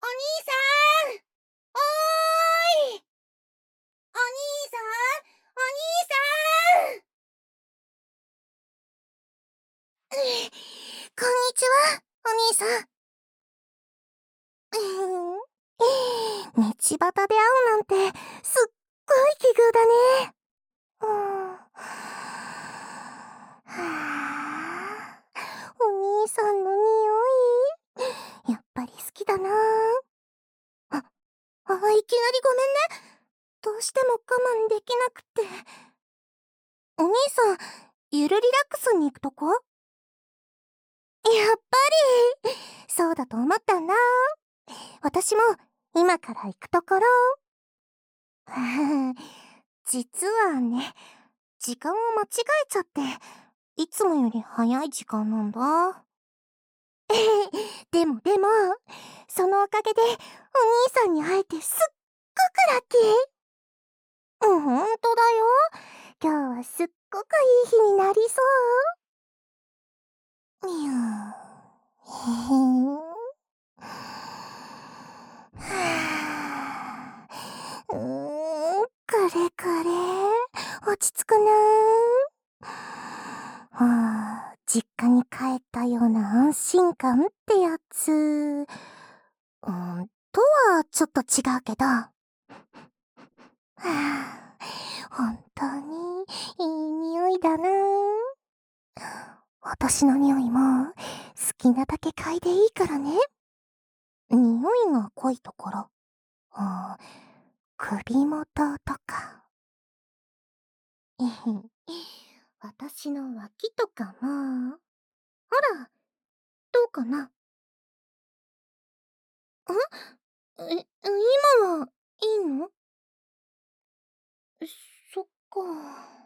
兄さん、おーい、お兄さん、お兄さん。こんにちは、お兄さん。道端で会うなんて、すっごい奇遇だね。お兄さんの匂い、やっぱり好きだな。いきなりごめんね。どうしても我慢できなくて。お兄さん、ゆるリラックスに行くとこ？やっぱり、そうだと思ったんだ。私も今から行くところ。実はね、時間を間違えちゃって、いつもより早い時間なんだ。でも、そのおかげでお兄さんに会えてすっごくラッキー。ほんとだよ。今日はすっごくいい日になりそう。にゅー。へはぁ。これこれ。落ち着くなぁ。実家に帰ったような安心感ってやつ。とはちょっと違うけど。本当にいい匂いだなぁ。私の匂いも好きなだけ嗅いでいいからね。匂いが濃いところ。首元とか。私の脇とかも。ほら、どうかな？今はいいの？そっか。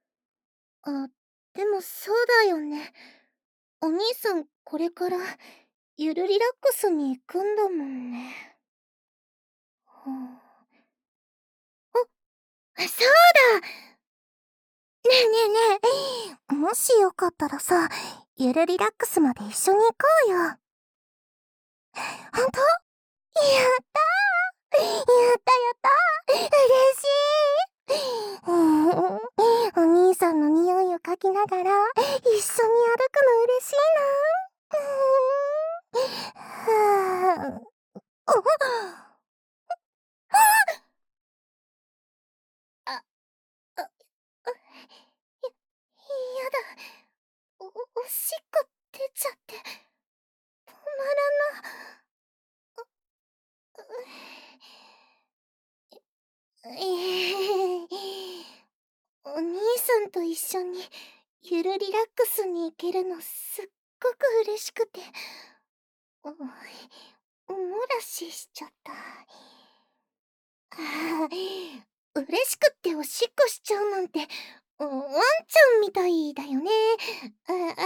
でもそうだよね。お兄さんこれからゆるリラックスに行くんだもんね。そうだ！ねえねえねえ、もしよかったらさ、ゆるリラックスまで一緒に行こうよ。ほんと？やったー！やったやった！嬉しい！お兄さんの匂いを嗅ぎながら一緒に歩くの嬉しいな。あ、あ、あ、やだ。おしっこ出ちゃって、止まらな。お兄さんと一緒にゆるリラックスに行けるのすっごく嬉しくて、おもらししちゃった。嬉しくっておしっこしちゃうなんて、ワンちゃんみたいだよね。ああ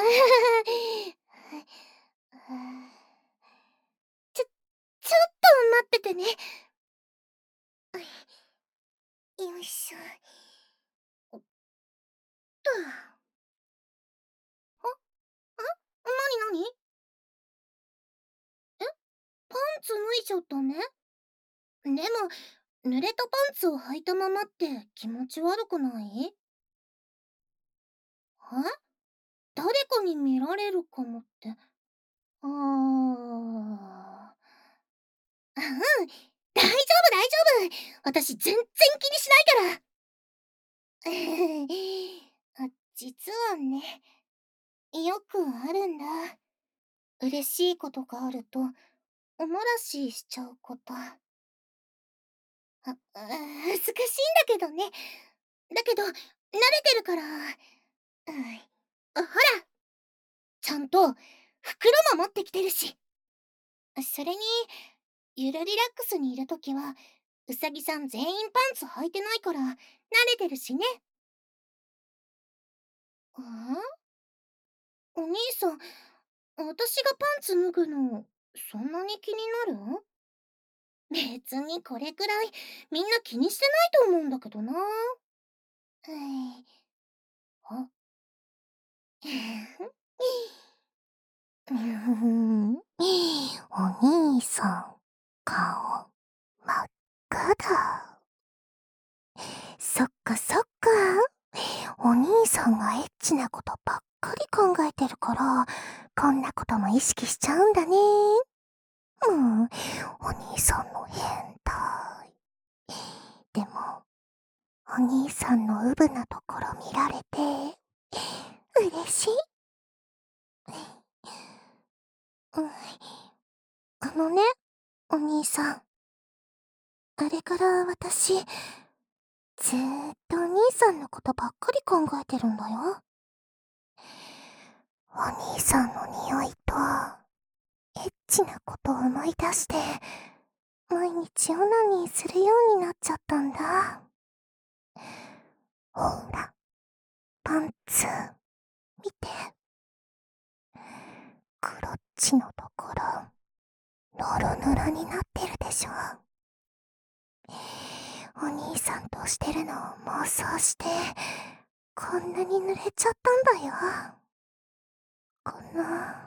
ちょ、ちょっと待っててね。よいしょ。おっと。なになに？パンツ脱いじゃったね。でも、濡れたパンツを履いたままって気持ち悪くない？誰かに見られるかもって。うん、大丈夫大丈夫。私全然気にしないから。実はね、よくあるんだ。嬉しいことがあると、おもらししちゃうこと。恥ずかしいんだけどね。だけど、慣れてるから。ほら、ちゃんと袋も持ってきてるし。それに、ゆるリラックスにいるときは、うさぎさん全員パンツ履いてないから、慣れてるしね。お兄さん、私がパンツ脱ぐの、そんなに気になる？別にこれくらいみんな気にしてないと思うんだけどな。あお兄さん。 顔、真っ赤だ。そっかそっか。お兄さんがエッチなことばっかり考えてるから、こんなことも意識しちゃうんだね。お兄さんの変態。でも、お兄さんのウブなところ見られて、嬉しい。うん、お兄さん。あれから私、ずーっとお兄さんのことばっかり考えてるんだよ。お兄さんの匂いと、エッチなことを思い出して、毎日オナニーするようになっちゃったんだ。ほら、パンツ、見て。クロッチのところ、ノロノロになってるでしょ。お兄さんとしてるのを妄想して、こんなに濡れちゃったんだよ。この、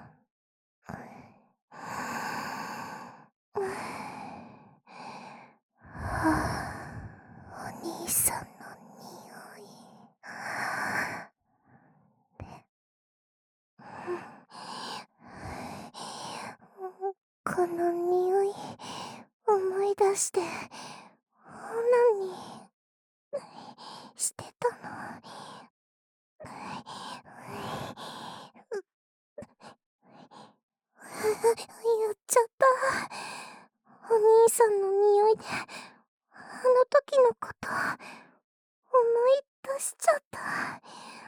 お兄さんの匂い。この匂い、思い出して、オナニーしてたの。やっちゃった。お兄さんの匂いで、あの時のこと、思い出しちゃった。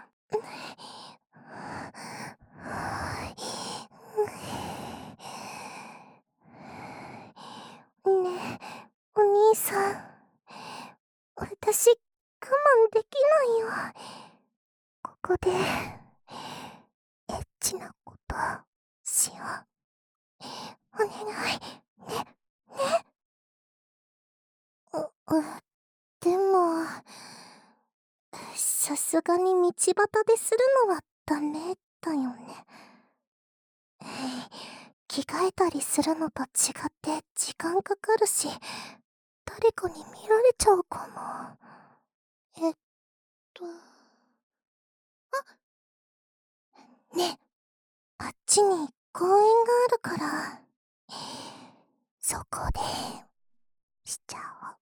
ねえ、お兄さん。私、我慢できないよ。ここで、エッチなことしよう。お願い。ね、ね。でも、さすがに道端でするのはダメだよね。着替えたりするのと違って時間かかるし、誰かに見られちゃうかも。えっと、ね、あっちに公園があるから、そこで、しちゃおう。